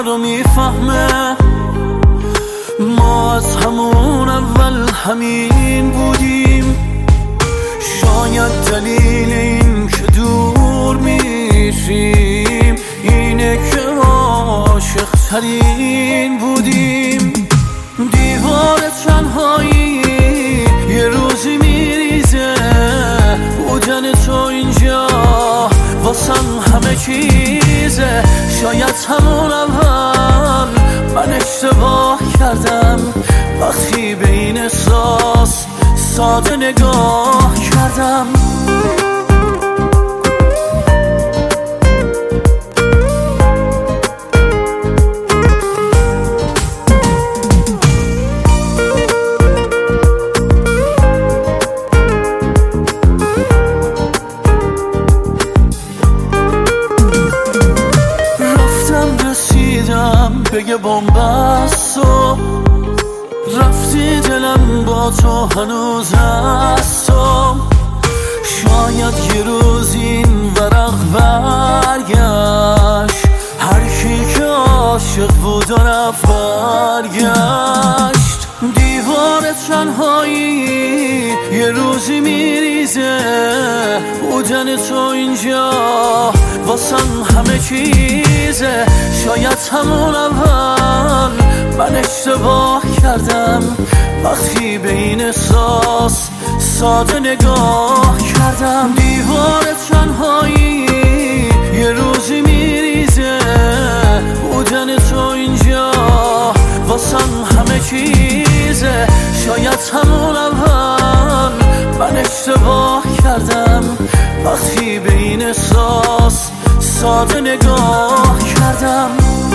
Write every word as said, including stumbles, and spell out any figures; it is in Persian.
رو میفهمه. ما از همون اول همین بودیم. شاید دلیل این که دور میشیم اینه که عاشق ترین بودیم. دیوار تنهایی یه روزی میریزه، بودن تو اینجا واسم همه چیزه. شاید همون اول من اشتباه کردم وقتی به این احساس ساده نگاه کردم. بگه بومبستو رفتی، دلم با تو هنوز هست تو. شاید یه روز این ورق برگشت، هر کی که عاشق بود و رفت برگشت. دیوار تنهایی یه روزی میریزه، بودن تو اینجا واسم همه چیزه. شاید همون اول من اشتباه کردم وقتی به این احساس ساده نگاه کردم. دیوار تنهایی یه روزی میریزه، بودن تو اینجا واسم همه چیزه. شاید همون اول من اشتباه کردم وقتی به این احساس ساده نگاه کردم.